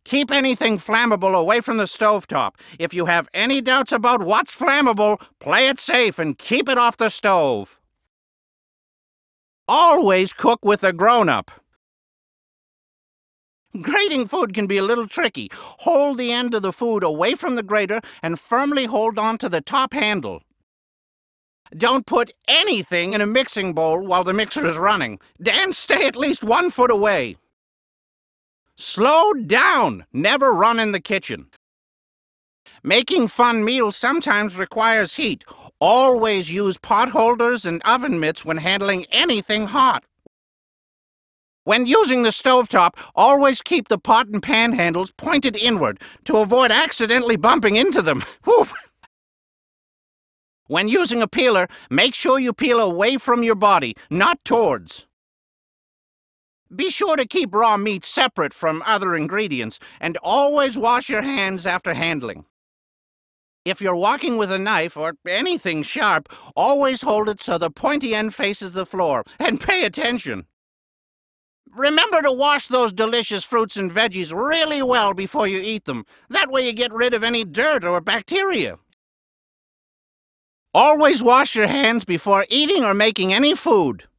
Keep anything flammable away from the stovetop. If you have any doubts about what's flammable, play it safe and keep it off the stove. Always cook with a grown-up. Grating food can be a little tricky. Hold the end of the food away from the grater and firmly hold on to the top handle. Don't put anything in a mixing bowl while the mixer is running, and stay at least 1 foot away. Slow down! Never run in the kitchen. Making fun meals sometimes requires heat. Always use pot holders and oven mitts when handling anything hot. When using the stovetop, always keep the pot and pan handles pointed inward to avoid accidentally bumping into them. Whew. When using a peeler, make sure you peel away from your body, not towards. Be sure to keep raw meat separate from other ingredients, and always wash your hands after handling. If you're walking with a knife or anything sharp, always hold it so the pointy end faces the floor, and pay attention. Remember to wash those delicious fruits and veggies really well before you eat them. That way you get rid of any dirt or bacteria. Always wash your hands before eating or making any food.